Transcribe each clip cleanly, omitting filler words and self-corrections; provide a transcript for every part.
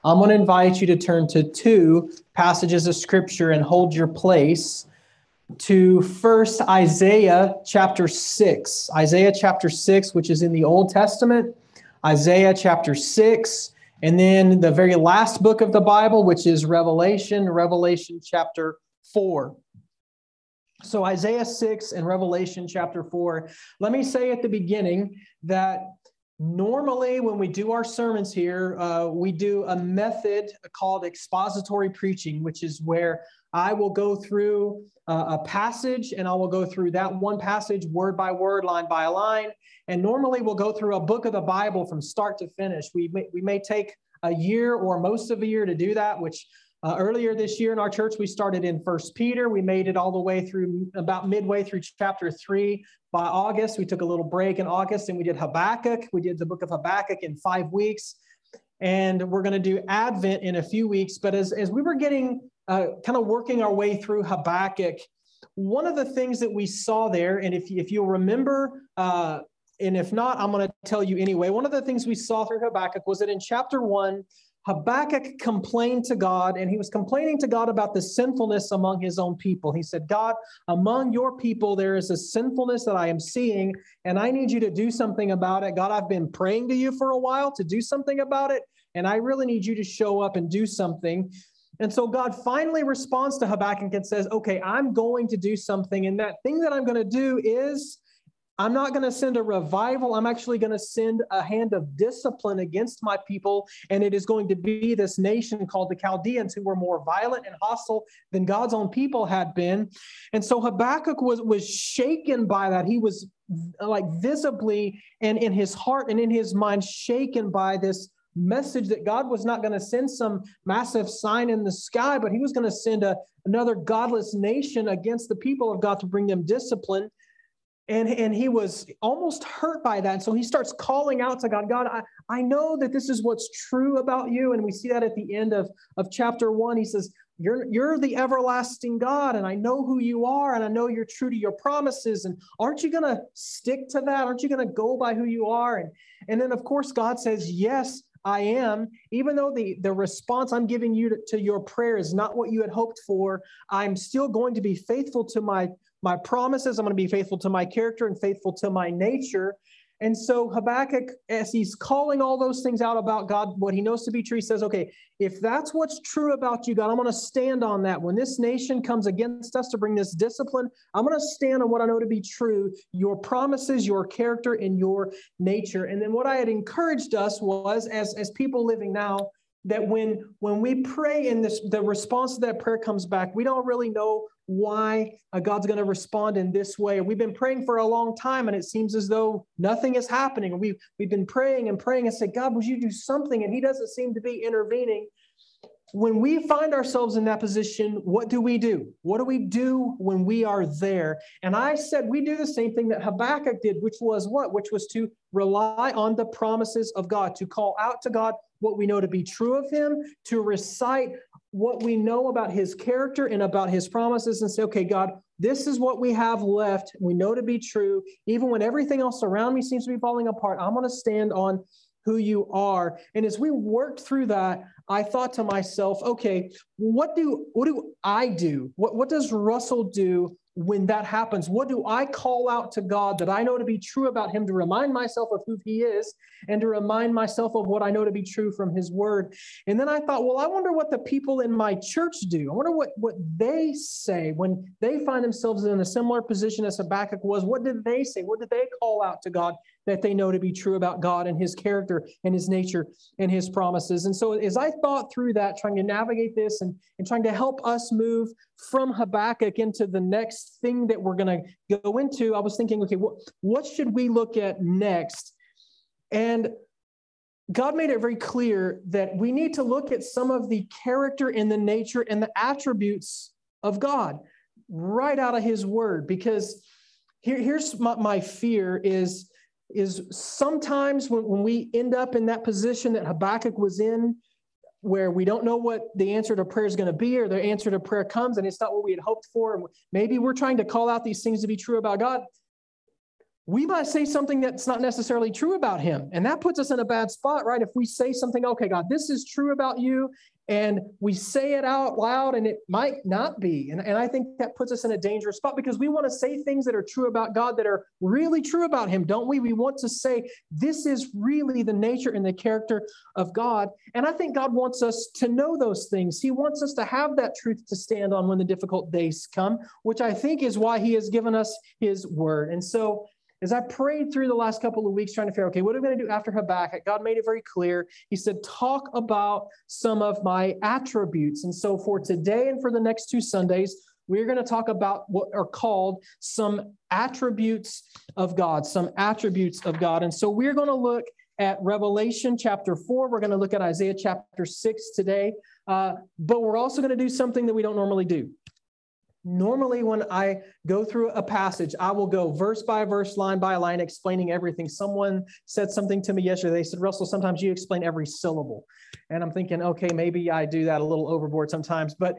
I'm going to invite you to turn to two passages of Scripture and hold your place to first Isaiah chapter 6. Isaiah chapter 6, which is in the Old Testament, Isaiah chapter 6, and then the very last book of the Bible, which is Revelation chapter 4. So Isaiah 6 and Revelation chapter 4. Let me say at the beginning that normally when we do our sermons here, we do a method called expository preaching, which is where I will go through a passage and I will go through that one passage word by word, line by line. And normally we'll go through a book of the Bible from start to finish. We may take a year or most of a year to do that, which earlier this year in our church, we started in 1 Peter. We made it all the way through about midway through chapter 3. By August, we took a little break in August and we did Habakkuk. We did the book of Habakkuk in 5 weeks. And we're going to do Advent in a few weeks. But as we were getting kind of working our way through Habakkuk, one of the things that we saw there, and if you'll remember, and if not, I'm going to tell you anyway, one of the things we saw through Habakkuk was that in chapter 1, Habakkuk complained to God, and he was complaining to God about the sinfulness among his own people. He said, God, among your people, there is a sinfulness that I am seeing, and I need you to do something about it. God, I've been praying to you for a while to do something about it, and I really need you to show up and do something. And so God finally responds to Habakkuk and says, okay, I'm going to do something, and that thing that I'm going to do is I'm not going to send a revival. I'm actually going to send a hand of discipline against my people. And it is going to be this nation called the Chaldeans who were more violent and hostile than God's own people had been. And so Habakkuk was shaken by that. He was like visibly and in his heart and in his mind shaken by this message that God was not going to send some massive sign in the sky, but he was going to send another godless nation against the people of God to bring them discipline. And he was almost hurt by that. And so he starts calling out to God, God, I know that this is what's true about you. And we see that at the end of chapter 1. He says, you're the everlasting God, and I know who you are, and I know you're true to your promises. And aren't you going to stick to that? Aren't you going to go by who you are? And then, of course, God says, yes, I am. Even though the response I'm giving you to your prayer is not what you had hoped for, I'm still going to be faithful to my promises. I'm going to be faithful to my character and faithful to my nature. And so Habakkuk, as he's calling all those things out about God, what he knows to be true, he says, okay, if that's what's true about you, God, I'm going to stand on that. When this nation comes against us to bring this discipline, I'm going to stand on what I know to be true, your promises, your character, and your nature. And then what I had encouraged us was, as people living now, that when we pray and the response to that prayer comes back, we don't really know why God's going to respond in this way. We've been praying for a long time, and it seems as though nothing is happening. We've been praying and said, God, would you do something? And he doesn't seem to be intervening. When we find ourselves in that position, what do we do? What do we do when we are there? And I said we do the same thing that Habakkuk did, which was what? Which was to rely on the promises of God, to call out to God what we know to be true of him, to recite what we know about his character and about his promises and say, okay, God, this is what we have left. We know to be true. Even when everything else around me seems to be falling apart, I'm going to stand on who you are. And as we worked through that, I thought to myself, okay, what do I do? What does Russell do when that happens? What do I call out to God that I know to be true about him, to remind myself of who he is and to remind myself of what I know to be true from his word? And then I thought, well, I wonder what the people in my church do. I wonder what they say when they find themselves in a similar position as Habakkuk was. What did they say? What did they call out to God that they know to be true about God and his character and his nature and his promises? And so as I thought through that, trying to navigate this and trying to help us move from Habakkuk into the next thing that we're going to go into, I was thinking, okay, what should we look at next? And God made it very clear that we need to look at some of the character and the nature and the attributes of God right out of his word. Because here's my fear is sometimes when we end up in that position that Habakkuk was in, where we don't know what the answer to prayer is going to be, or the answer to prayer comes and it's not what we had hoped for. And maybe we're trying to call out these things to be true about God. we might say something that's not necessarily true about him. And that puts us in a bad spot, right? If we say something, okay, God, this is true about you, and we say it out loud and it might not be. And I think that puts us in a dangerous spot because we want to say things that are true about God that are really true about him, don't we? We want to say this is really the nature and the character of God. And I think God wants us to know those things. He wants us to have that truth to stand on when the difficult days come, which I think is why he has given us his word. And so as I prayed through the last couple of weeks trying to figure, okay, what are we going to do after Habakkuk? God made it very clear. He said, talk about some of my attributes. And so for today and for the next 2 Sundays, we're going to talk about what are called some attributes of God, some attributes of God. And so we're going to look at Revelation chapter 4. We're going to look at Isaiah chapter 6 today. But we're also going to do something that we don't normally do. Normally, when I go through a passage, I will go verse by verse, line by line, explaining everything. Someone said something to me yesterday. They said, Russell, sometimes you explain every syllable. And I'm thinking, okay, maybe I do that a little overboard sometimes. But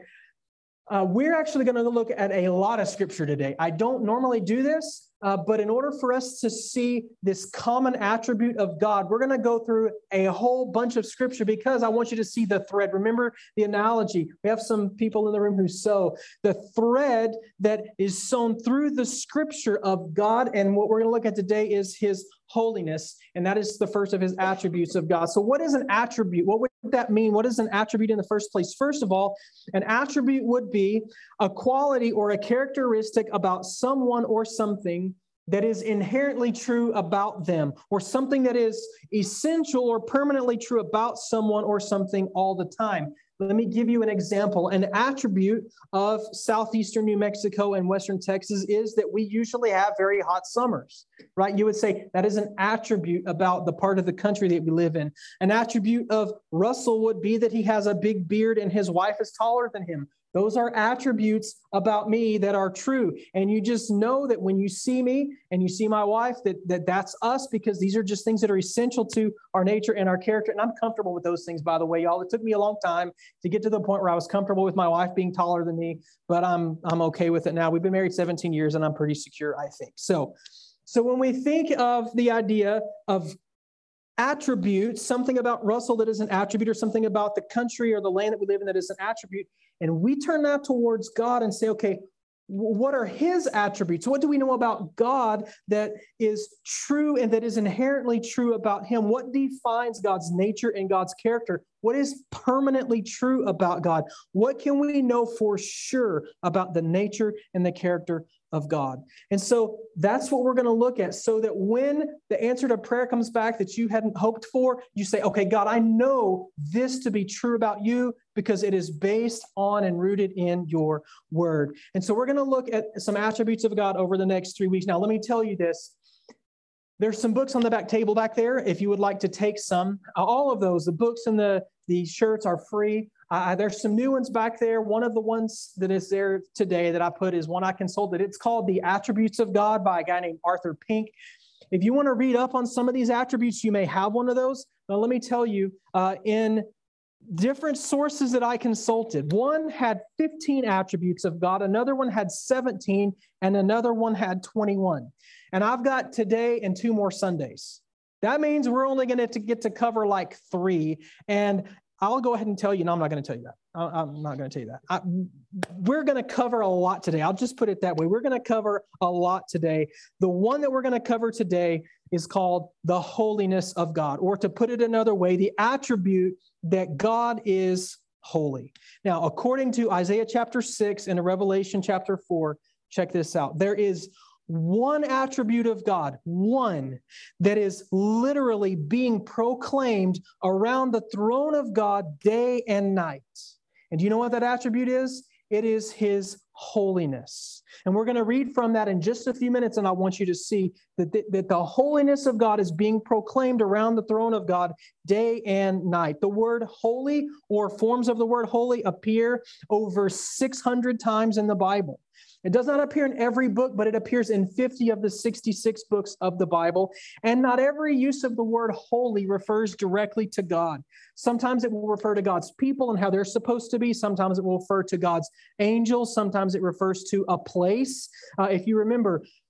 we're actually going to look at a lot of scripture today. I don't normally do this, but in order for us to see this common attribute of God, we're going to go through a whole bunch of scripture because I want you to see the thread. Remember the analogy. We have some people in the room who sew. The thread that is sewn through the scripture of God, and what we're going to look at today is his holiness, and that is the first of his attributes of God. So what is an attribute? What would that mean? What is an attribute in the first place? First of all, an attribute would be a quality or a characteristic about someone or something that is inherently true about them, or something that is essential or permanently true about someone or something all the time. Let me give you an example. An attribute of southeastern New Mexico and western Texas is that we usually have very hot summers, right? You would say that is an attribute about the part of the country that we live in. An attribute of Russell would be that he has a big beard and his wife is taller than him. Those are attributes about me that are true. And you just know that when you see me and you see my wife, that's us, because these are just things that are essential to our nature and our character. And I'm comfortable with those things, by the way, y'all. It took me a long time to get to the point where I was comfortable with my wife being taller than me, but I'm okay with it now. We've been married 17 years and I'm pretty secure, I think. So when we think of the idea of attributes, something about Russell that is an attribute, or something about the country or the land that we live in that is an attribute, and we turn that towards God and say, okay, what are his attributes? What do we know about God that is true and that is inherently true about him? What defines God's nature and God's character? What is permanently true about God? What can we know for sure about the nature and the character of God? And so that's what we're going to look at, so that when the answer to prayer comes back that you hadn't hoped for, you say, okay, God, I know this to be true about you because it is based on and rooted in your word. And so we're going to look at some attributes of God over the next 3 weeks. Now, let me tell you this. There's some books on the back table back there if you would like to take some. All of those, the books and the shirts are free. There's some new ones back there. One of the ones that is there today that I put is one I consulted. It's called The Attributes of God by a guy named Arthur Pink. If you want to read up on some of these attributes, you may have one of those. Now, let me tell you, in different sources that I consulted, one had 15 attributes of God, another one had 17, and another one had 21. And I've got today and 2 more Sundays. That means we're only going to get to cover like 3. And I'll go ahead and tell you, no, I'm not going to tell you that. I'm not going to tell you that. We're going to cover a lot today. I'll just put it that way. We're going to cover a lot today. The one that we're going to cover today is called the holiness of God, or to put it another way, the attribute that God is holy. Now, according to Isaiah chapter 6 and Revelation chapter 4, check this out. There is one attribute of God, one that is literally being proclaimed around the throne of God day and night. And do you know what that attribute is? It is his holiness. And we're going to read from that in just a few minutes, and I want you to see that the holiness of God is being proclaimed around the throne of God day and night. The word holy, or forms of the word holy, appear over 600 times in the Bible. It does not appear in every book, but it appears in 50 of the 66 books of the Bible. And not every use of the word holy refers directly to God. Sometimes it will refer to God's people and how they're supposed to be. Sometimes it will refer to God's angels. Sometimes it refers to a place. If you remember,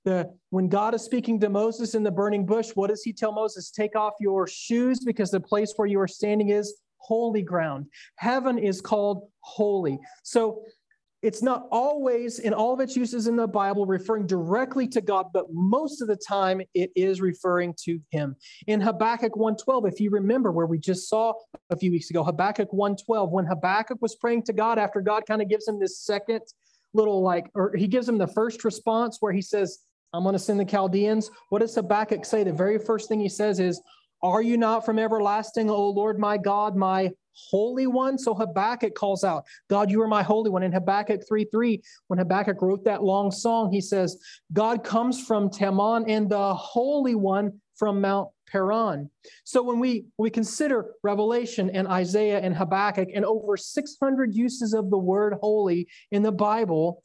When God is speaking to Moses in the burning bush, what does he tell Moses? Take off your shoes because the place where you are standing is holy ground. Heaven is called holy. So it's not always, in all of its uses in the Bible, referring directly to God, but most of the time it is referring to him. In Habakkuk 1:12, if you remember where we just saw a few weeks ago, Habakkuk 1:12, when Habakkuk was praying to God after God kind of gives him this second little or he gives him the first response where he says, I'm going to send the Chaldeans. What does Habakkuk say? The very first thing he says is, are you not from everlasting, O Lord, my God, my Holy One? So Habakkuk calls out, God, you are my Holy One. In Habakkuk 3:3, when Habakkuk wrote that long song, he says, God comes from Teman and the Holy One from Mount Paran. So when we consider Revelation and Isaiah and Habakkuk and over 600 uses of the word holy in the Bible,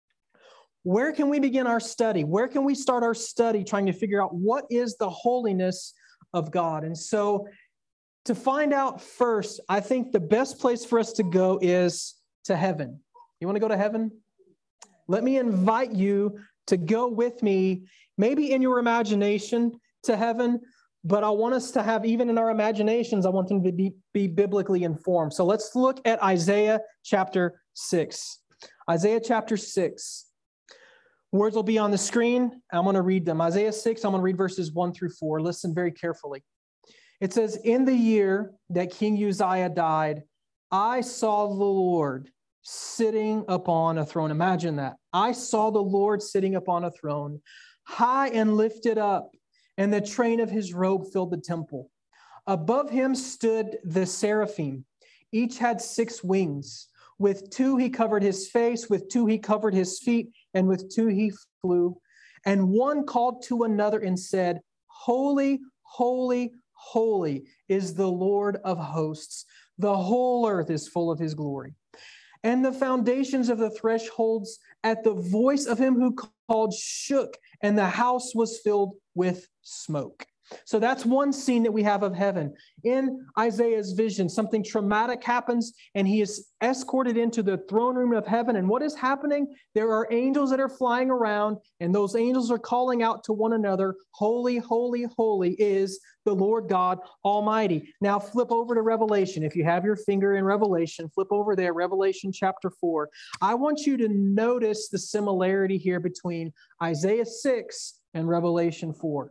where can we begin our study? Where can we start our study trying to figure out what is the holiness of God? And so to find out first, I think the best place for us to go is to heaven. You want to go to heaven? Let me invite you to go with me, maybe in your imagination to heaven, but I want us to have, even in our imaginations, I want them to be biblically informed. So let's look at Isaiah chapter 6. Isaiah chapter 6. Words will be on the screen. I'm going to read them. Isaiah 6, I'm going to read verses 1 through 4. Listen very carefully. It says, in the year that King Uzziah died, I saw the Lord sitting upon a throne. Imagine that. I saw the Lord sitting upon a throne, high and lifted up, and the train of his robe filled the temple. Above him stood the seraphim. Each had 6 wings. With 2 he covered his face, with 2 he covered his feet, and with 2 he flew. And one called to another and said, Holy, holy, holy is the Lord of hosts. The whole earth is full of his glory. And the foundations of the thresholds at the voice of him who called shook, and the house was filled with smoke. So that's one scene that we have of heaven. In Isaiah's vision, something traumatic happens, and he is escorted into the throne room of heaven. And what is happening? There are angels that are flying around, and those angels are calling out to one another, Holy, holy, holy is the Lord God Almighty. Now flip over to Revelation. If you have your finger in Revelation, flip over there, Revelation chapter 4. I want you to notice the similarity here between Isaiah 6 and Revelation 4.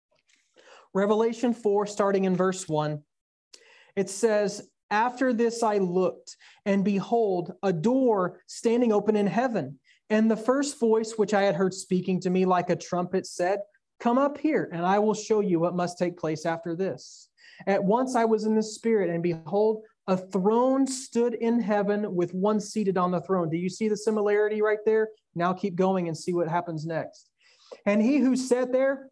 Revelation 4, starting in verse 1, it says, after this I looked, and behold, a door standing open in heaven. And the first voice which I had heard speaking to me like a trumpet said, come up here, and I will show you what must take place after this. At once I was in the Spirit, and behold, a throne stood in heaven with one seated on the throne. Do you see the similarity right there? Now keep going and see what happens next. And he who sat there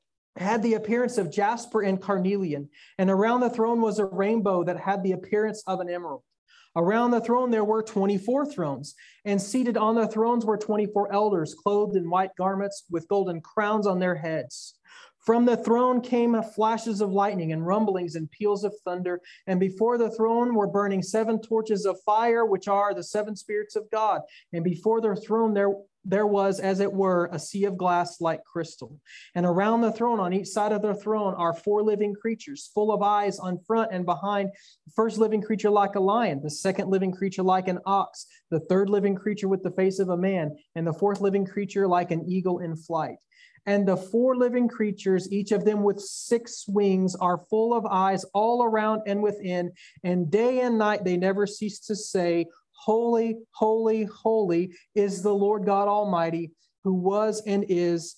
had the appearance of jasper and carnelian, and around the throne was a rainbow that had the appearance of an emerald. Around the throne there were 24 thrones, and seated on the thrones were 24 elders, clothed in white garments with golden crowns on their heads. From the throne came flashes of lightning and rumblings and peals of thunder, and before the throne were burning 7 torches of fire, which are the 7 spirits of God. And before the throne there was, as it were, a sea of glass like crystal. And around the throne, on each side of the throne, are 4 living creatures, full of eyes on front and behind. The first living creature like a lion, the second living creature like an ox, the third living creature with the face of a man, and the fourth living creature like an eagle in flight. And the 4 living creatures, each of them with 6 wings, are full of eyes all around and within, and day and night they never cease to say, Holy, holy, holy is the Lord God Almighty, who was and is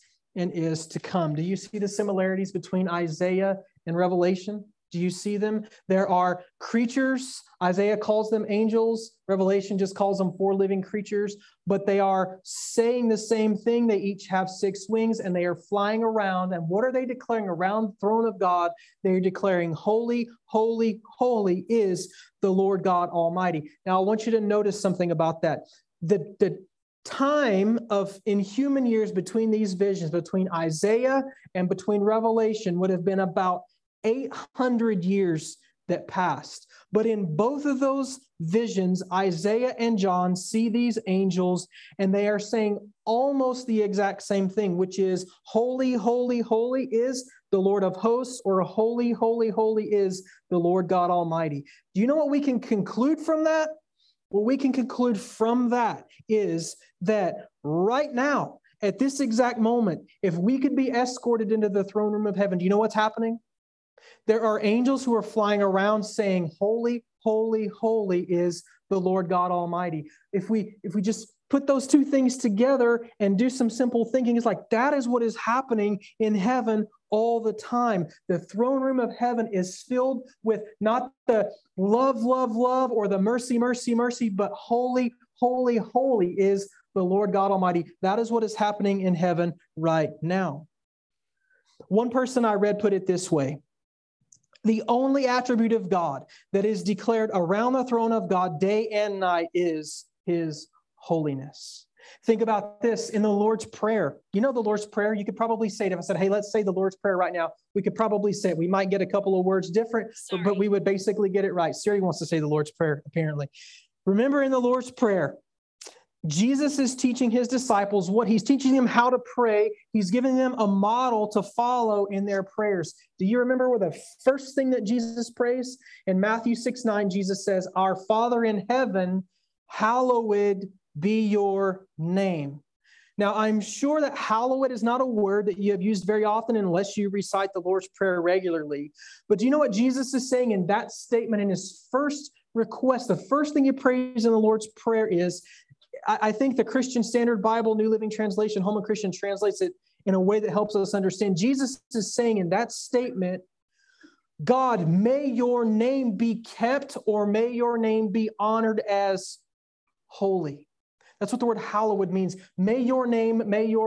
to come. Do you see the similarities between Isaiah and Revelation? Do you see them? There are creatures. Isaiah calls them angels. Revelation just calls them 4 living creatures, but they are saying the same thing. They each have 6 wings, and they are flying around. And what are they declaring around the throne of God? They're declaring, holy, holy, holy is the Lord God Almighty. Now, I want you to notice something about that. The time in human years between these visions, between Isaiah and between Revelation, would have been about 800 years that passed. But in both of those visions, Isaiah and John see these angels, and they are saying almost the exact same thing, which is, holy, holy, holy is the Lord of hosts, or holy, holy, holy is the Lord God Almighty. Do you know what we can conclude from that? What we can conclude from that is that right now, at this exact moment, if we could be escorted into the throne room of heaven, do you know what's happening? There are angels who are flying around saying, holy, holy, holy is the Lord God Almighty. If we just put those two things together and do some simple thinking, it's like that is what is happening in heaven all the time. The throne room of heaven is filled with not the love, love, love, or the mercy, mercy, mercy, but holy, holy, holy is the Lord God Almighty. That is what is happening in heaven right now. One person I read put it this way: the only attribute of God that is declared around the throne of God day and night is His holiness. Think about this in the Lord's Prayer. You know the Lord's Prayer? You could probably say it. If I said, hey, let's say the Lord's Prayer right now, we could probably say it. We might get a couple of words different, but we would basically get it right. Siri wants to say the Lord's Prayer, apparently. Remember in the Lord's Prayer, Jesus is teaching his disciples what he's teaching them how to pray. He's giving them a model to follow in their prayers. Do you remember what the first thing that Jesus prays? In Matthew 6:9, Jesus says, "Our Father in heaven, hallowed be your name." Now, I'm sure that hallowed is not a word that you have used very often unless you recite the Lord's Prayer regularly. But do you know what Jesus is saying in that statement in his first request? The first thing he prays in the Lord's Prayer is, I think the Christian Standard Bible, New Living Translation, Holman Christian translates it in a way that helps us understand. Jesus is saying in that statement, God, may your name be kept, or may your name be honored as holy. That's what the word hallowed means. May your name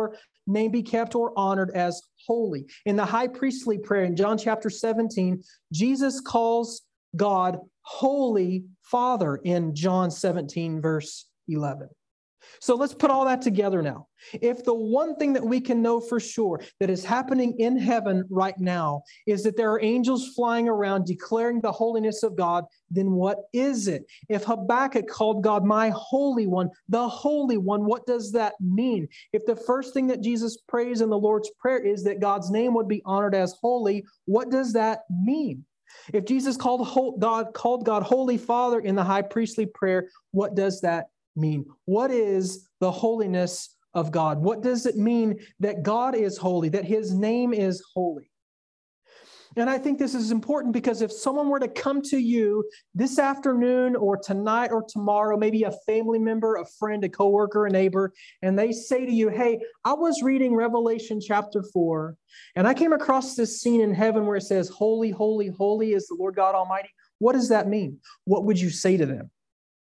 be kept or honored as holy. In the high priestly prayer in John chapter 17, Jesus calls God Holy Father in John 17, verse 11. So let's put all that together now. If the one thing that we can know for sure that is happening in heaven right now is that there are angels flying around declaring the holiness of God, then what is it? If Habakkuk called God my Holy One, the Holy One, what does that mean? If the first thing that Jesus prays in the Lord's Prayer is that God's name would be honored as holy, what does that mean? If Jesus called God Holy Father in the high priestly prayer, what does that mean? What is the holiness of God? What does it mean that God is holy, that his name is holy? And I think this is important because if someone were to come to you this afternoon or tonight or tomorrow, maybe a family member, a friend, a coworker, a neighbor, and they say to you, hey, I was reading Revelation chapter 4, and I came across this scene in heaven where it says, holy, holy, holy is the Lord God Almighty. What does that mean? What would you say to them?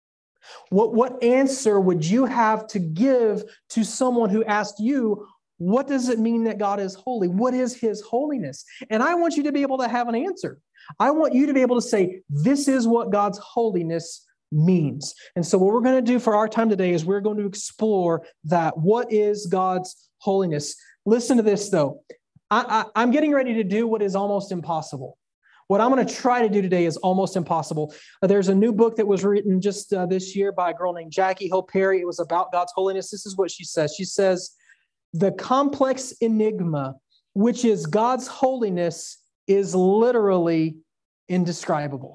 What answer would you have to give to someone who asked you, what does it mean that God is holy? What is his holiness? And I want you to be able to have an answer. I want you to be able to say, this is what God's holiness means. And so what we're going to do for our time today is we're going to explore that. What is God's holiness? Listen to this, though. I'm getting ready to do what is almost impossible. What I'm going to try to do today is almost impossible. There's a new book that was written just this year by a girl named Jackie Hill Perry. It was about God's holiness. This is what she says. She says, the complex enigma, which is God's holiness, is literally indescribable.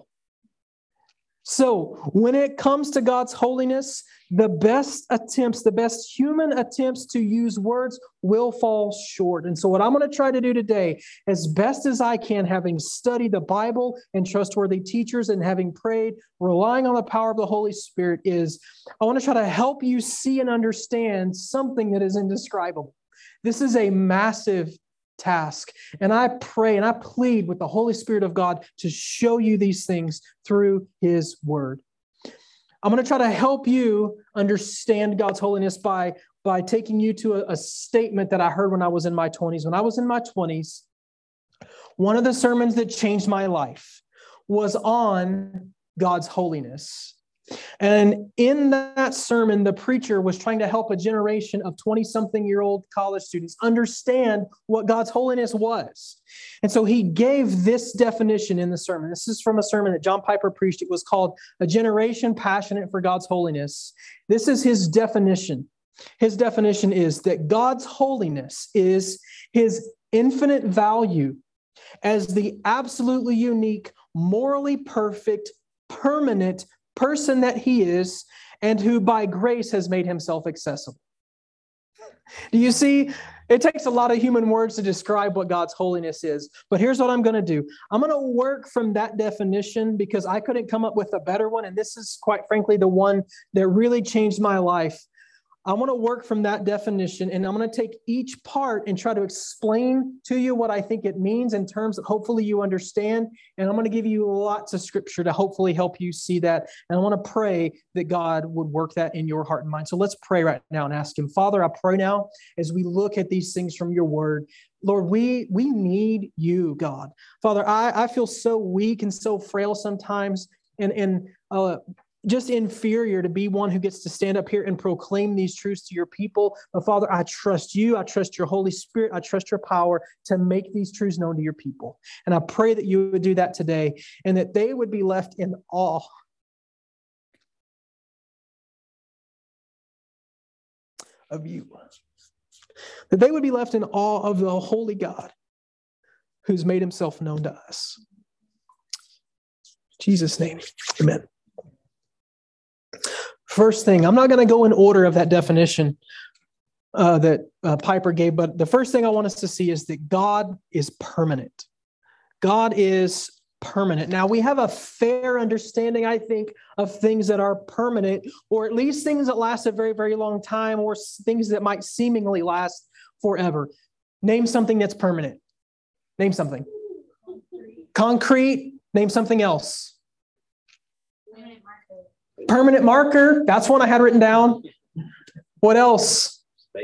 So when it comes to God's holiness, the best human attempts to use words will fall short. And so what I'm going to try to do today, as best as I can, having studied the Bible and trustworthy teachers and having prayed, relying on the power of the Holy Spirit, is I want to try to help you see and understand something that is indescribable. This is a massive task. And I pray and I plead with the Holy Spirit of God to show you these things through his word. I'm going to try to help you understand God's holiness by taking you to a statement that I heard when I was in my 20s. When I was in my 20s, one of the sermons that changed my life was on God's holiness. And in that sermon, the preacher was trying to help a generation of 20-something-year-old college students understand what God's holiness was. And so he gave this definition in the sermon. This is from a sermon that John Piper preached. It was called A Generation Passionate for God's Holiness. This is his definition. His definition is that God's holiness is his infinite value as the absolutely unique, morally perfect, permanent person that he is, and who by grace has made himself accessible. Do you see? It takes a lot of human words to describe what God's holiness is. But here's what I'm going to do. I'm going to work from that definition because I couldn't come up with a better one. And this is, quite frankly, the one that really changed my life. I want to work from that definition, and I'm going to take each part and try to explain to you what I think it means in terms that hopefully you understand. And I'm going to give you lots of scripture to hopefully help you see that. And I want to pray that God would work that in your heart and mind. So let's pray right now and ask him. Father, I pray now as we look at these things from your word, Lord, we need you, God. Father, I feel so weak and so frail sometimes, and just inferior to be one who gets to stand up here and proclaim these truths to your people. But Father, I trust you. I trust your Holy Spirit. I trust your power to make these truths known to your people. And I pray that you would do that today and that they would be left in awe of you. That they would be left in awe of the holy God who's made himself known to us. In Jesus' name, amen. First thing, I'm not going to go in order of that definition that Piper gave, but the first thing I want us to see is that God is permanent. God is permanent. Now, we have a fair understanding, I think, of things that are permanent, or at least things that last a very, very long time, or things that might seemingly last forever. Name something that's permanent. Name something. Concrete. Name something else. Permanent marker. That's one I had written down. What else?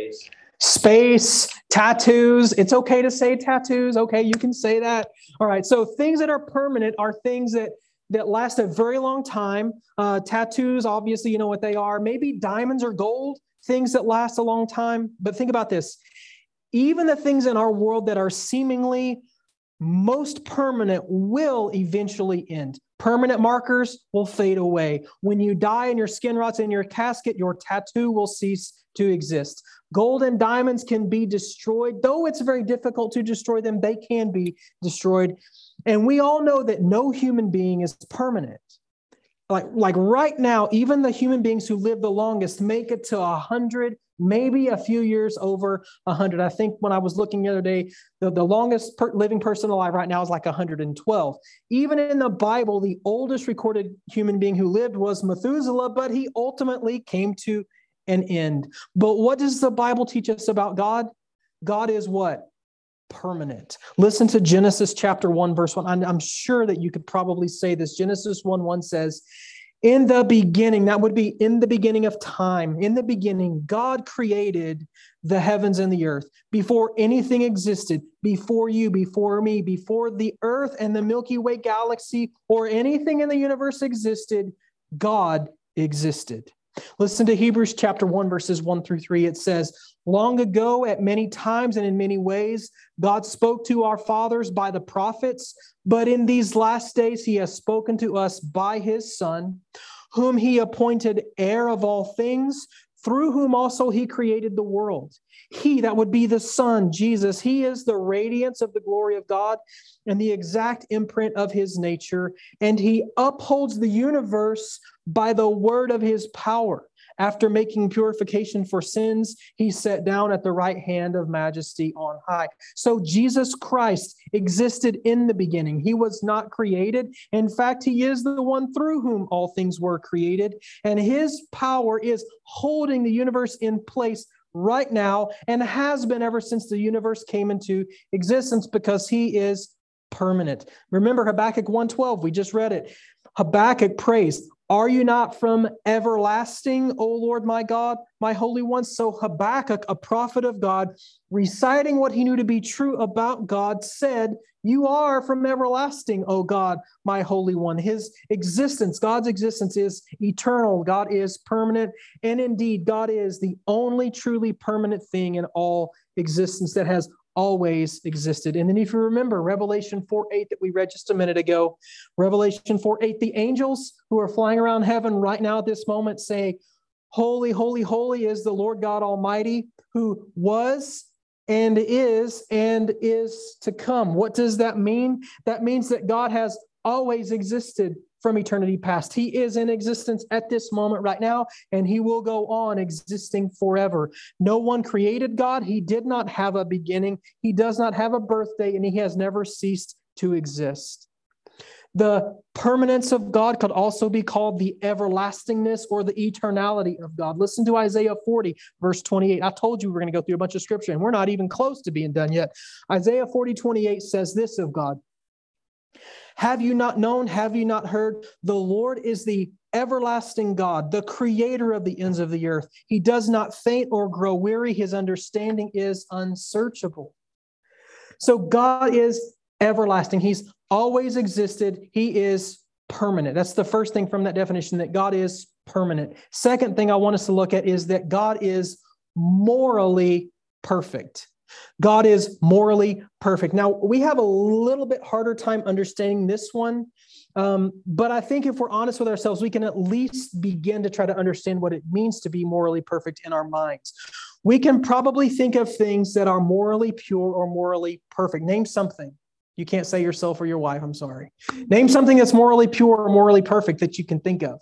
Space. Tattoos. It's okay to say tattoos. Okay, you can say that. All right. So things that are permanent are things that last a very long time. Tattoos, obviously, you know what they are. Maybe diamonds or gold. Things that last a long time. But think about this. Even the things in our world that are seemingly most permanent will eventually end. Permanent markers will fade away. When you die and your skin rots in your casket, your tattoo will cease to exist. Gold and diamonds can be destroyed. Though it's very difficult to destroy them, they can be destroyed. And we all know that no human being is permanent. Like right now, even the human beings who live the longest make it to 100, maybe a few years over 100. I think when I was looking the other day, the longest living person alive right now is like 112. Even in the Bible, the oldest recorded human being who lived was Methuselah, but he ultimately came to an end. But what does the Bible teach us about God? God is what? Permanent. Listen to Genesis chapter 1, verse 1. I'm sure that you could probably say this. Genesis 1:1 says, in the beginning, that would be in the beginning of time. In the beginning, God created the heavens and the earth. Before anything existed, before you, before me, before the earth and the Milky Way galaxy or anything in the universe existed, God existed. Listen to Hebrews chapter 1, verses 1-3. It says, long ago, at many times and in many ways, God spoke to our fathers by the prophets, but in these last days, he has spoken to us by his Son, whom he appointed heir of all things, through whom also he created the world. He, that would be the Son, Jesus, he is the radiance of the glory of God and the exact imprint of his nature, and he upholds the universe by the word of his power. After making purification for sins, he sat down at the right hand of majesty on high. So Jesus Christ existed in the beginning. He was not created. In fact, he is the one through whom all things were created. And his power is holding the universe in place right now and has been ever since the universe came into existence because he is permanent. Remember Habakkuk 1:12, we just read it. Habakkuk prays, are you not from everlasting, O Lord my God, my Holy One? So Habakkuk, a prophet of God, reciting what he knew to be true about God, said, You are from everlasting, O God, my Holy One. His existence, God's existence is eternal. God is permanent. And indeed, God is the only truly permanent thing in all existence that has always existed. And then if you remember Revelation 4:8 that we read just a minute ago, Revelation 4:8, the angels who are flying around heaven right now at this moment say, holy, holy, holy is the Lord God Almighty, who was and is to come. What does that mean? That means that God has always existed from eternity past. He is in existence at this moment right now, and he will go on existing forever. No one created God. He did not have a beginning. He does not have a birthday, and he has never ceased to exist. The permanence of God could also be called the everlastingness or the eternality of God. Listen to Isaiah 40, verse 28. I told you we're going to go through a bunch of scripture, and we're not even close to being done yet. Isaiah 40:28 says this of God. Have you not known? Have you not heard? The Lord is the everlasting God, the creator of the ends of the earth. He does not faint or grow weary. His understanding is unsearchable. So God is everlasting. He's always existed. He is permanent. That's the first thing from that definition, that God is permanent. Second thing I want us to look at is that God is morally perfect. God is morally perfect. Now, we have a little bit harder time understanding this one, but I think if we're honest with ourselves, we can at least begin to try to understand what it means to be morally perfect in our minds. We can probably think of things that are morally pure or morally perfect. Name something. You can't say yourself or your wife, I'm sorry. Name something that's morally pure or morally perfect that you can think of.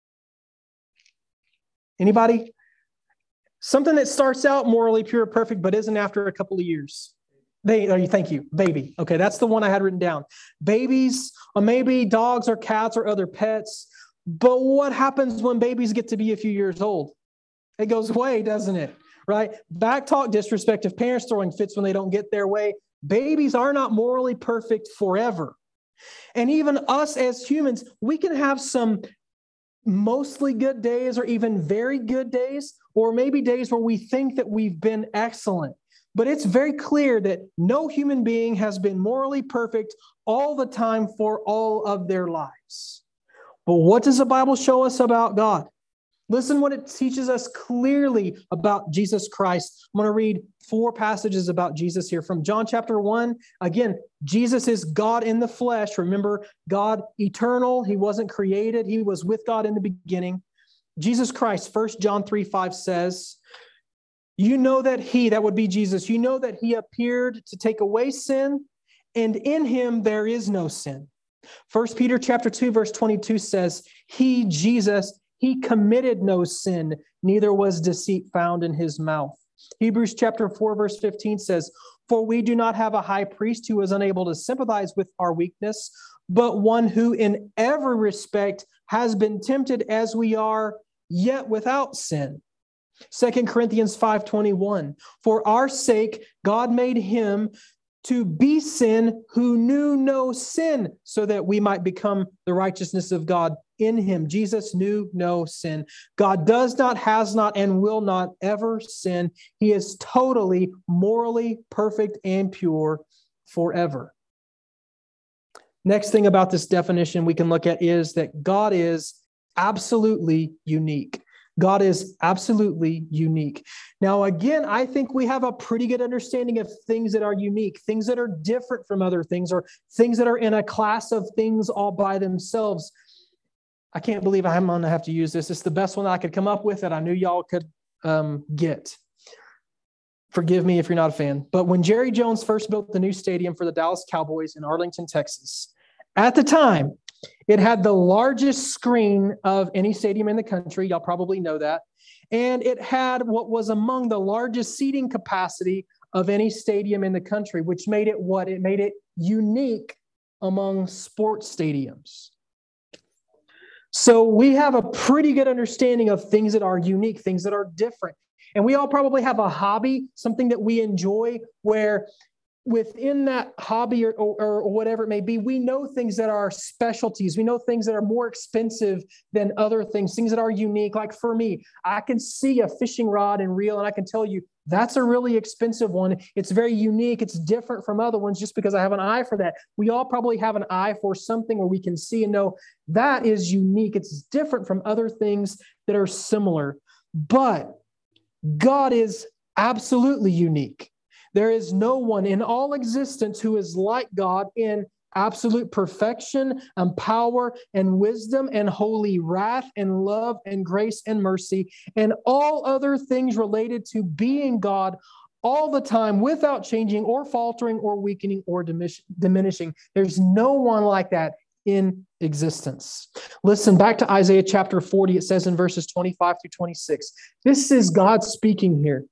Anybody? Something that starts out morally pure or perfect, but isn't after a couple of years. Thank you. Baby. Okay, that's the one I had written down. Babies, or maybe dogs or cats or other pets. But what happens when babies get to be a few years old? It goes away, doesn't it? Right? Backtalk, disrespect of parents, throwing fits when they don't get their way. Babies are not morally perfect forever. And even us as humans, we can have some mostly good days or even very good days, or maybe days where we think that we've been excellent. But it's very clear that no human being has been morally perfect all the time for all of their lives. But what does the Bible show us about God? Listen what it teaches us clearly about Jesus Christ. I'm going to read 4 passages about Jesus here. From John chapter 1, again, Jesus is God in the flesh. Remember, God eternal. He wasn't created. He was with God in the beginning. Jesus Christ, 1 John 3:5 says, you know that that would be Jesus, you know that he appeared to take away sin, and in him there is no sin. 1 Peter chapter 2, verse 22 says, he, Jesus, he committed no sin, neither was deceit found in his mouth. Hebrews chapter 4, verse 15 says, for we do not have a high priest who is unable to sympathize with our weakness, but one who in every respect has been tempted as we are, yet without sin. 2 Corinthians 5:21, for our sake, God made him to be sin who knew no sin, so that we might become the righteousness of God in him. Jesus knew no sin. God does not, has not, and will not ever sin. He is totally morally perfect and pure forever. Next thing about this definition we can look at is that God is absolutely unique. God is absolutely unique. Now, again, I think we have a pretty good understanding of things that are unique, things that are different from other things, or things that are in a class of things all by themselves. I can't believe I'm going to have to use this. It's the best one that I could come up with that I knew y'all could get. Forgive me if you're not a fan. But when Jerry Jones first built the new stadium for the Dallas Cowboys in Arlington, Texas, at the time, it had the largest screen of any stadium in the country. Y'all probably know that. And it had what was among the largest seating capacity of any stadium in the country, which made it what? It made it unique among sports stadiums. So we have a pretty good understanding of things that are unique, things that are different. And we all probably have a hobby, something that we enjoy, where within that hobby or whatever it may be, we know things that are specialties. We know things that are more expensive than other things, things that are unique. Like for me, I can see a fishing rod and reel, and I can tell you that's a really expensive one. It's very unique. It's different from other ones just because I have an eye for that. We all probably have an eye for something where we can see and know that is unique. It's different from other things that are similar. But God is absolutely unique. There is no one in all existence who is like God in absolute perfection and power and wisdom and holy wrath and love and grace and mercy and all other things related to being God all the time without changing or faltering or weakening or diminishing. There's no one like that in existence. Listen, back to Isaiah chapter 40, it says in verses 25 through 26. This is God speaking here.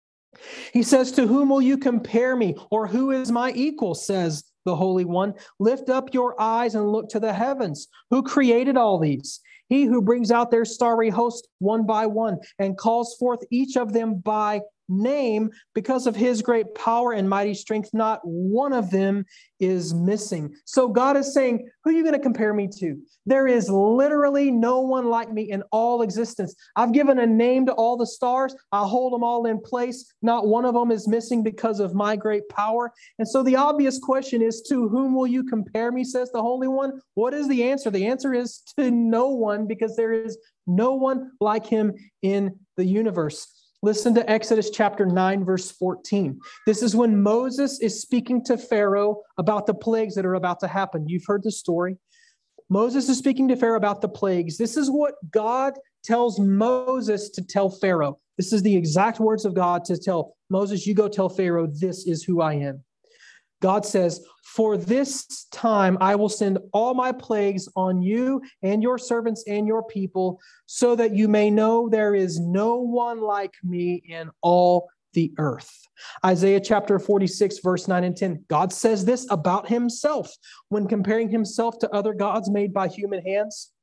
He says, "To whom will you compare me? Or who is my equal?" says the Holy One. "Lift up your eyes and look to the heavens. Who created all these? He who brings out their starry host one by one and calls forth each of them by name, because of his great power and mighty strength, not one of them is missing." So God is saying, who are you going to compare me to? There is literally no one like me in all existence. I've given a name to all the stars. I hold them all in place. Not one of them is missing because of my great power. And so the obvious question is, to whom will you compare me, says the Holy One? What is the answer? The answer is to no one, because there is no one like him in the universe. Listen to Exodus chapter 9, verse 14. This is when Moses is speaking to Pharaoh about the plagues that are about to happen. You've heard the story. Moses is speaking to Pharaoh about the plagues. This is what God tells Moses to tell Pharaoh. This is the exact words of God to tell Moses, you go tell Pharaoh, this is who I am. God says, "For this time I will send all my plagues on you and your servants and your people, so that you may know there is no one like me in all the earth." Isaiah chapter 46, verse 9 and 10. God says this about himself when comparing himself to other gods made by human hands.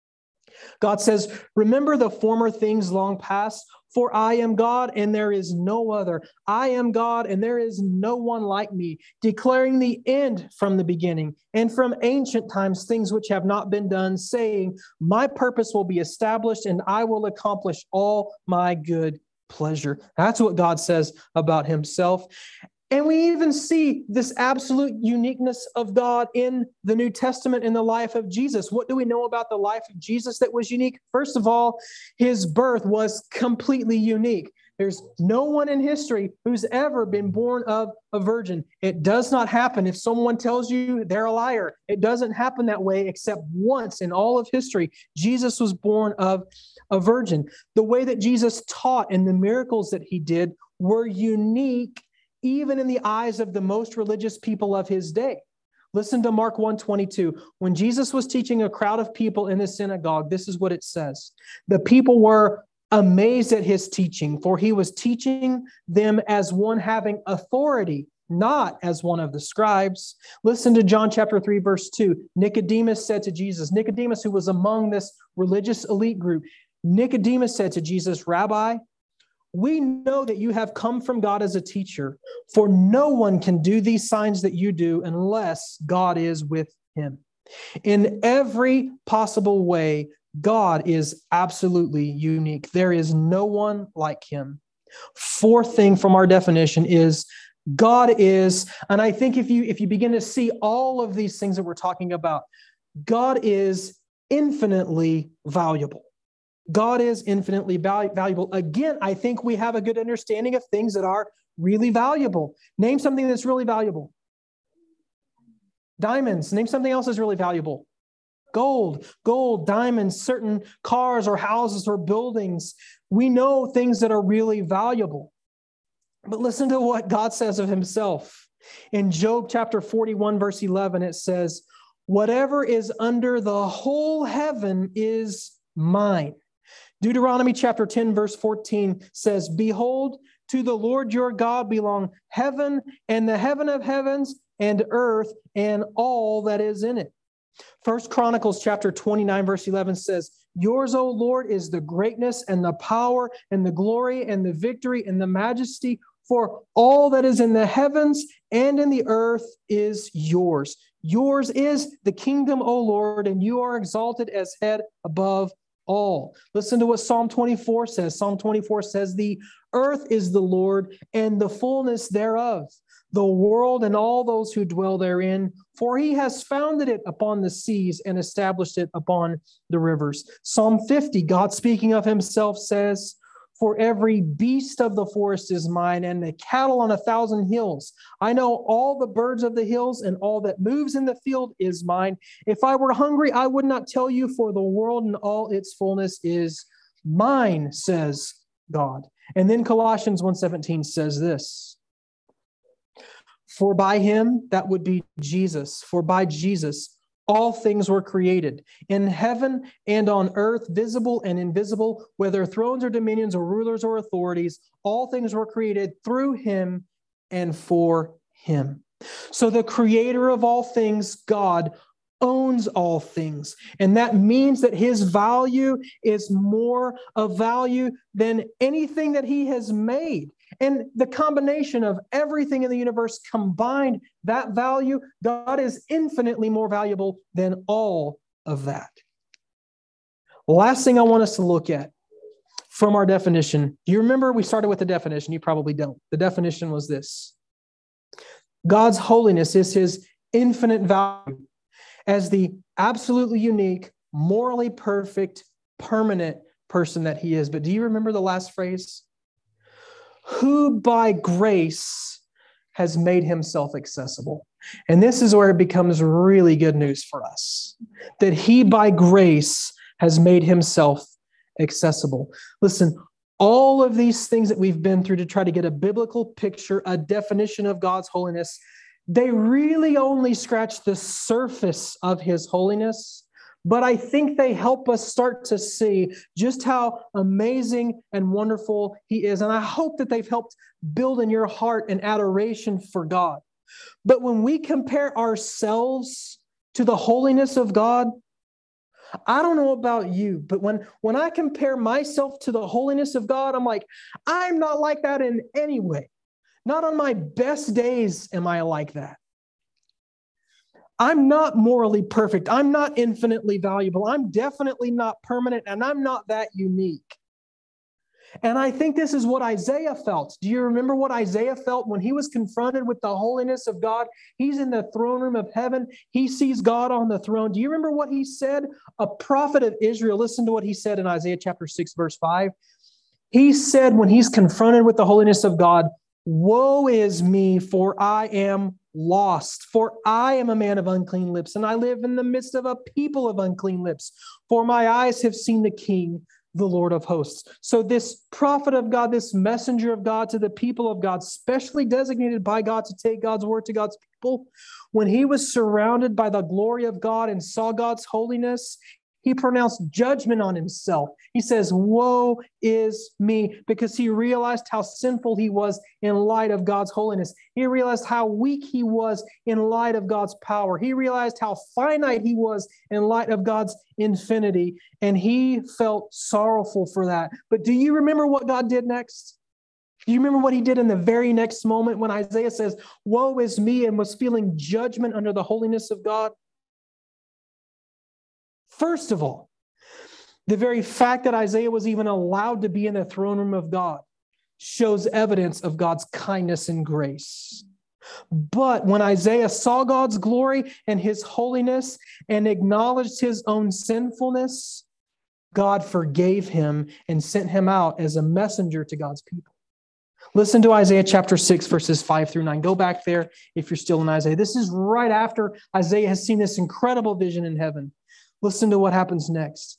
God says, "Remember the former things long past, for I am God and there is no other. I am God and there is no one like me, declaring the end from the beginning and from ancient times things which have not been done, saying, my purpose will be established and I will accomplish all my good pleasure." That's what God says about himself. And we even see this absolute uniqueness of God in the New Testament in the life of Jesus. What do we know about the life of Jesus that was unique? First of all, his birth was completely unique. There's no one in history who's ever been born of a virgin. It does not happen. If someone tells you, they're a liar. It doesn't happen that way except once in all of history. Jesus was born of a virgin. The way that Jesus taught and the miracles that he did were unique even in the eyes of the most religious people of his day. Listen to Mark 1:22. When Jesus was teaching a crowd of people in the synagogue, this is what it says. The people were amazed at his teaching, for he was teaching them as one having authority, not as one of the scribes. Listen to John chapter 3, verse 2. Nicodemus said to Jesus, Nicodemus, who was among this religious elite group, Nicodemus said to Jesus, "Rabbi, we know that you have come from God as a teacher, for no one can do these signs that you do unless God is with him." In every possible way, God is absolutely unique. There is no one like him. Fourth thing from our definition is God is, and I think if you begin to see all of these things that we're talking about, God is infinitely valuable. God is infinitely valuable. Again, I think we have a good understanding of things that are really valuable. Name something that's really valuable. Diamonds. Name something else that's really valuable. Gold, diamonds, certain cars or houses or buildings. We know things that are really valuable. But listen to what God says of himself. In Job chapter 41, verse 11, it says, "Whatever is under the whole heaven is mine." Deuteronomy chapter 10, verse 14 says, "Behold, to the Lord your God belong heaven and the heaven of heavens and earth and all that is in it." First Chronicles chapter 29, verse 11 says, "Yours, O Lord, is the greatness and the power and the glory and the victory and the majesty, For all that is in the heavens and in the earth is yours. Yours is the kingdom, O Lord, and you are exalted as head above all. Listen to what Psalm 24 says. Psalm 24 says, the earth is the Lord and the fullness thereof, the world and all those who dwell therein. For he has founded it upon the seas and established it upon the rivers. Psalm 50, God speaking of himself says, for every beast of the forest is mine, and the cattle on 1,000 hills. I know all the birds of the hills, and all that moves in the field is mine. If I were hungry, I would not tell you, for the world and all its fullness is mine, says God. And then Colossians 1:17 says this, for by him, that would be Jesus, for by Jesus, all things were created in heaven and on earth, visible and invisible, whether thrones or dominions or rulers or authorities, all things were created through him and for him. So the creator of all things, God, owns all things. And that means that his value is more of value than anything that he has made. And the combination of everything in the universe combined, that value, God is infinitely more valuable than all of that. Last thing I want us to look at from our definition. Do you remember we started with the definition? You probably don't. The definition was this. God's holiness is his infinite value as the absolutely unique, morally perfect, permanent person that he is. But do you remember the last phrase? Who by grace has made himself accessible. And this is where it becomes really good news for us, that he by grace has made himself accessible. Listen, all of these things that we've been through to try to get a biblical picture, a definition of God's holiness, they really only scratch the surface of his holiness. But I think they help us start to see just how amazing and wonderful he is. And I hope that they've helped build in your heart an adoration for God. But when we compare ourselves to the holiness of God, I don't know about you, but when I compare myself to the holiness of God, I'm like, I'm not like that in any way. Not on my best days am I like that. I'm not morally perfect. I'm not infinitely valuable. I'm definitely not permanent, and I'm not that unique. And I think this is what Isaiah felt. Do you remember what Isaiah felt when he was confronted with the holiness of God? He's in the throne room of heaven. He sees God on the throne. Do you remember what he said? A prophet of Israel, listen to what he said in Isaiah chapter 6, verse 5. He said when he's confronted with the holiness of God, woe is me, for I am lost. For I am a man of unclean lips, and I live in the midst of a people of unclean lips. For my eyes have seen the King, the Lord of hosts. So this prophet of God, this messenger of God to the people of God, specially designated by God to take God's word to God's people, when he was surrounded by the glory of God and saw God's holiness, he pronounced judgment on himself. He says, woe is me, because he realized how sinful he was in light of God's holiness. He realized how weak he was in light of God's power. He realized how finite he was in light of God's infinity, and he felt sorrowful for that. But do you remember what God did next? Do you remember what he did in the very next moment when Isaiah says, woe is me, and was feeling judgment under the holiness of God? First of all, the very fact that Isaiah was even allowed to be in the throne room of God shows evidence of God's kindness and grace. But when Isaiah saw God's glory and his holiness and acknowledged his own sinfulness, God forgave him and sent him out as a messenger to God's people. Listen to Isaiah chapter 6, verses 5 through 9. Go back there if you're still in Isaiah. This is right after Isaiah has seen this incredible vision in heaven. Listen to what happens next.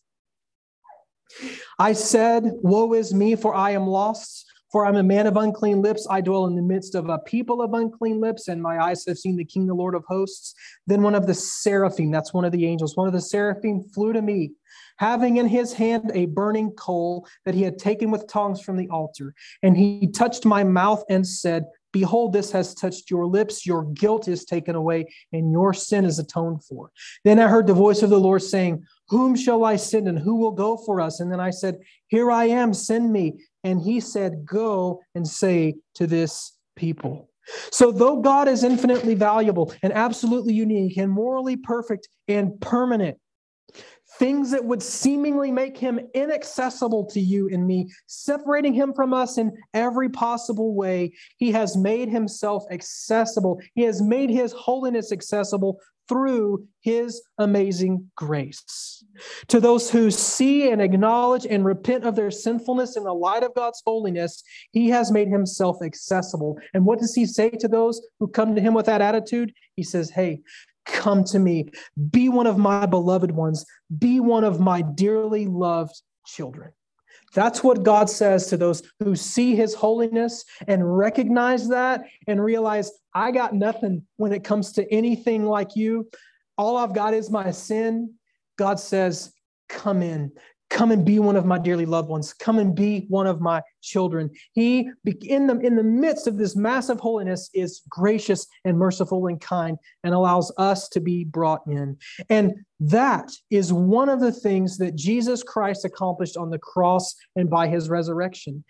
I said, woe is me, for I am lost, for I'm a man of unclean lips. I dwell in the midst of a people of unclean lips, and my eyes have seen the King, the Lord of hosts. Then one of the seraphim, that's one of the angels, one of the seraphim flew to me, having in his hand a burning coal that he had taken with tongs from the altar. And he touched my mouth and said, behold, this has touched your lips. Your guilt is taken away, and your sin is atoned for. Then I heard the voice of the Lord saying, whom shall I send, and who will go for us? And then I said, here I am, send me. And he said, go and say to this people. So though God is infinitely valuable and absolutely unique and morally perfect and permanent, things that would seemingly make him inaccessible to you and me, separating him from us in every possible way, he has made himself accessible. He has made his holiness accessible through his amazing grace. To those who see and acknowledge and repent of their sinfulness in the light of God's holiness, he has made himself accessible. And what does he say to those who come to him with that attitude? He says, hey, come to me. Be one of my beloved ones. Be one of my dearly loved children. That's what God says to those who see his holiness and recognize that and realize, I got nothing when it comes to anything like you. All I've got is my sin. God says, come in. Come and be one of my dearly loved ones. Come and be one of my children. He, in the midst of this massive holiness, is gracious and merciful and kind and allows us to be brought in. And that is one of the things that Jesus Christ accomplished on the cross and by his resurrection.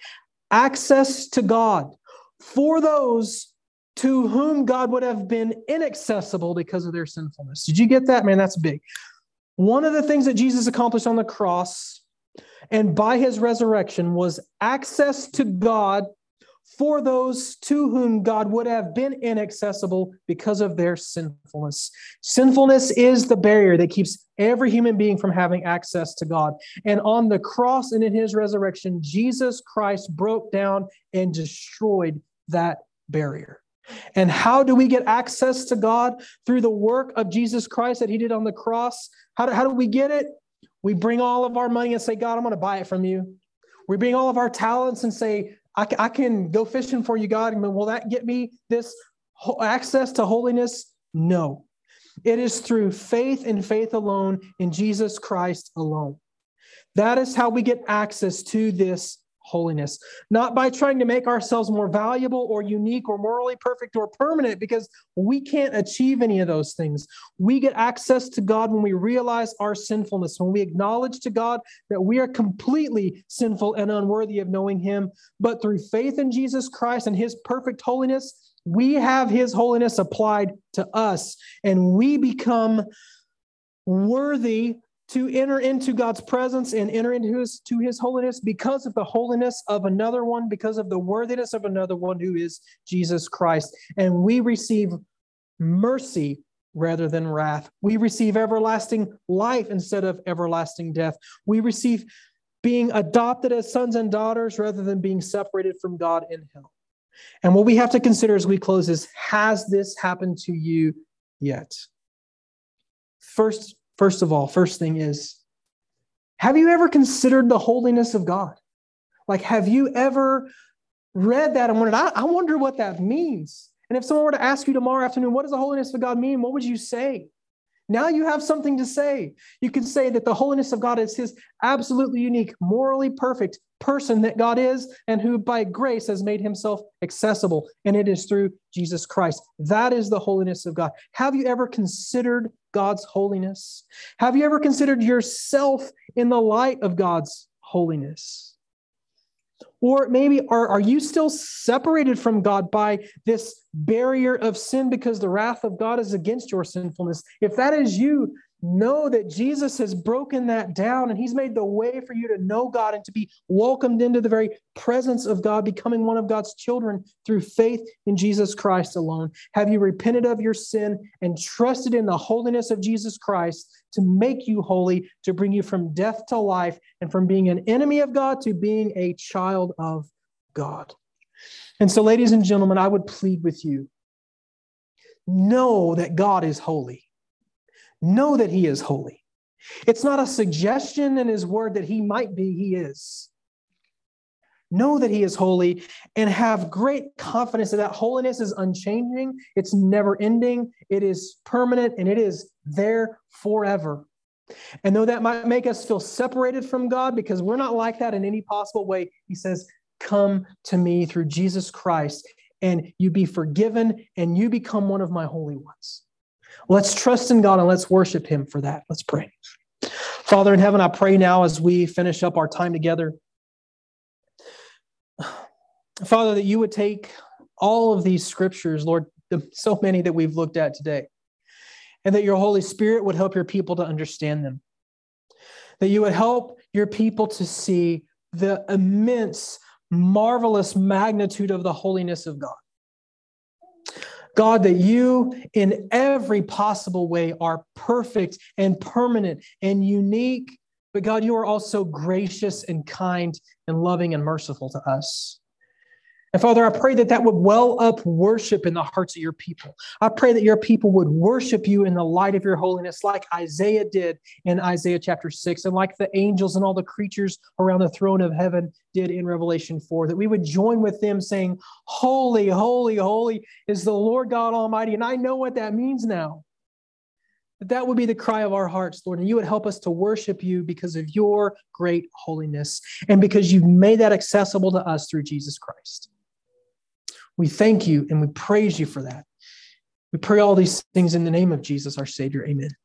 Access to God for those to whom God would have been inaccessible because of their sinfulness. Did you get that? Man, that's big. One of the things that Jesus accomplished on the cross and by his resurrection was access to God for those to whom God would have been inaccessible because of their sinfulness. Sinfulness is the barrier that keeps every human being from having access to God. And on the cross and in his resurrection, Jesus Christ broke down and destroyed that barrier. And how do we get access to God? Through the work of Jesus Christ that he did on the cross. How do we get it? We bring all of our money and say, God, I'm going to buy it from you. We bring all of our talents and say, I can go fishing for you, God. And will that get me this access to holiness? No. It is through faith and faith alone in Jesus Christ alone. That is how we get access to this holiness, not by trying to make ourselves more valuable or unique or morally perfect or permanent, because we can't achieve any of those things. We get access to God when we realize our sinfulness, when we acknowledge to God that we are completely sinful and unworthy of knowing him. But through faith in Jesus Christ and his perfect holiness, we have his holiness applied to us, and we become worthy to enter into God's presence and enter into his holiness because of the holiness of another one, because of the worthiness of another one who is Jesus Christ. And we receive mercy rather than wrath. We receive everlasting life instead of everlasting death. We receive being adopted as sons and daughters rather than being separated from God in hell. And what we have to consider as we close is, has this happened to you yet? First thing is, have you ever considered the holiness of God? Like, have you ever read that and wondered, I wonder what that means? And if someone were to ask you tomorrow afternoon, what does the holiness of God mean? What would you say? Now you have something to say. You can say that the holiness of God is his absolutely unique, morally perfect person that God is, and who by grace has made himself accessible. And it is through Jesus Christ. That is the holiness of God. Have you ever considered God's holiness? Have you ever considered yourself in the light of God's holiness? Or maybe are you still separated from God by this barrier of sin because the wrath of God is against your sinfulness? If that is you, know that Jesus has broken that down and he's made the way for you to know God and to be welcomed into the very presence of God, becoming one of God's children through faith in Jesus Christ alone. Have you repented of your sin and trusted in the holiness of Jesus Christ to make you holy, to bring you from death to life and from being an enemy of God to being a child of God? And so, ladies and gentlemen, I would plead with you, know that God is holy. Know that he is holy. It's not a suggestion in his word that he might be, he is. Know that he is holy and have great confidence that holiness is unchanging. It's never ending. It is permanent and it is there forever. And though that might make us feel separated from God because we're not like that in any possible way, he says, come to me through Jesus Christ and you be forgiven and you become one of my holy ones. Let's trust in God and let's worship him for that. Let's pray. Father in heaven, I pray now as we finish up our time together, Father, that you would take all of these scriptures, Lord, so many that we've looked at today, and that your Holy Spirit would help your people to understand them. That you would help your people to see the immense, marvelous magnitude of the holiness of God. God, that you in every possible way are perfect and permanent and unique, but God, you are also gracious and kind and loving and merciful to us. And Father, I pray that that would well up worship in the hearts of your people. I pray that your people would worship you in the light of your holiness like Isaiah did in Isaiah chapter 6 and like the angels and all the creatures around the throne of heaven did in Revelation 4, that we would join with them saying, holy, holy, holy is the Lord God Almighty. And I know what that means now. That would be the cry of our hearts, Lord, and you would help us to worship you because of your great holiness and because you've made that accessible to us through Jesus Christ. We thank you and we praise you for that. We pray all these things in the name of Jesus, our Savior. Amen.